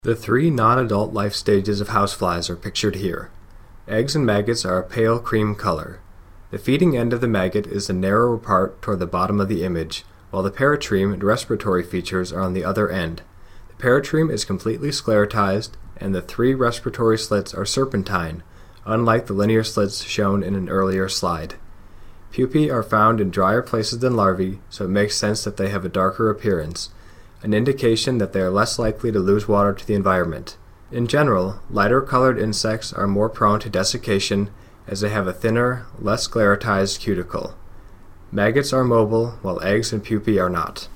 The three non-adult life stages of houseflies are pictured here. Eggs and maggots are a pale cream color. The feeding end of the maggot is the narrower part toward the bottom of the image, while the peritreme and respiratory features are on the other end. The peritreme is completely sclerotized, and the three respiratory slits are serpentine, unlike the linear slits shown in an earlier slide. Pupae are found in drier places than larvae, so it makes sense that they have a darker appearance, an indication that they are less likely to lose water to the environment. In general, lighter-colored insects are more prone to desiccation as they have a thinner, less sclerotized cuticle. Maggots are mobile, while eggs and pupae are not.